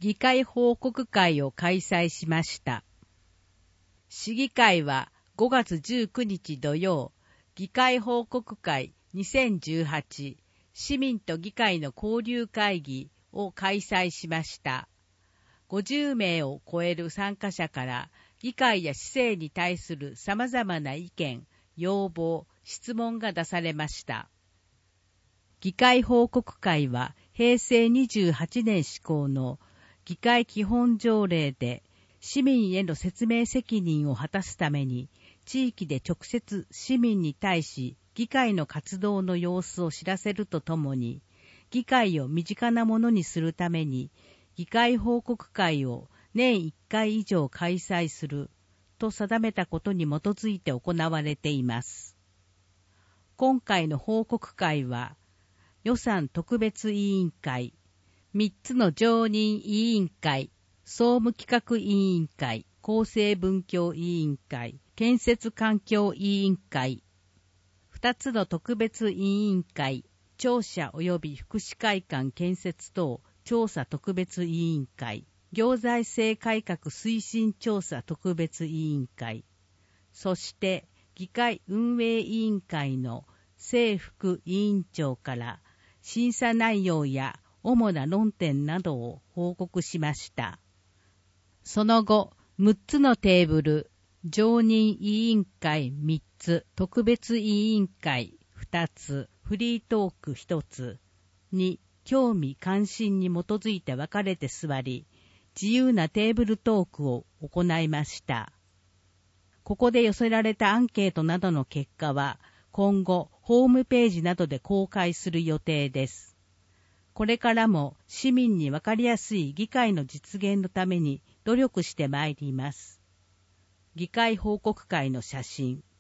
議会報告会を開催しました。市議会は5月19日土曜、議会報告会2018市民と議会の交流会議を開催しました。50名を超える参加者から議会や市政に対する様々な意見、要望、質問が出されました。議会報告会は平成28年施行の議会基本条例で市民への説明責任を果たすために地域で直接市民に対し議会の活動の様子を知らせるとともに議会を身近なものにするために議会報告会を年1回以上開催すると定めたことに基づいて行われています。今回の報告会は予算特別委員会、3つの常任委員会、総務企画委員会、厚生文教委員会、建設環境委員会、2つの特別委員会、庁舎及び福祉会館建設等調査特別委員会、行財政改革推進調査特別委員会、そして議会運営委員会の正副委員長から審査内容や主な論点などを報告しました。その後、6つのテーブル、常任委員会3つ、特別委員会2つ、フリートーク1つに興味関心に基づいて分かれて座り、自由なテーブルトークを行いました。ここで寄せられたアンケートなどの結果は、今後、ホームページなどで公開する予定です。これからも市民に分かりやすい議会の実現のために努力してまいります。議会報告会の写真。